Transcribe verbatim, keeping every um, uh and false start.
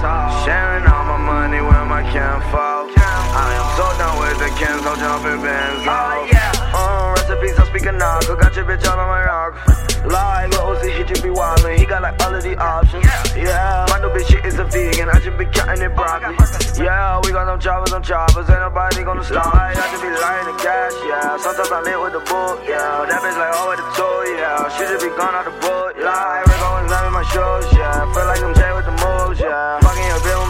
Sharing all my money with my kinfolk. I am so done with the cans, I'm jumping bands off. Uh, recipes, I'm speaking now, got your bitch all on my rock. Like, Lil Uzi, he just be wildin', he got like all of the options. Yeah, my new bitch, she is a vegan, I just be cutting it broccoli. Yeah, we got them choppers, them choppers, ain't nobody gonna stop. I just be lying in cash, yeah. Sometimes I live with the book, yeah. That bitch like, oh, with the tool, yeah. She just be gone out the book, like, we're going live in my shows, yeah. Feel like I'm Jay with the moves, yeah. Fucking your bitch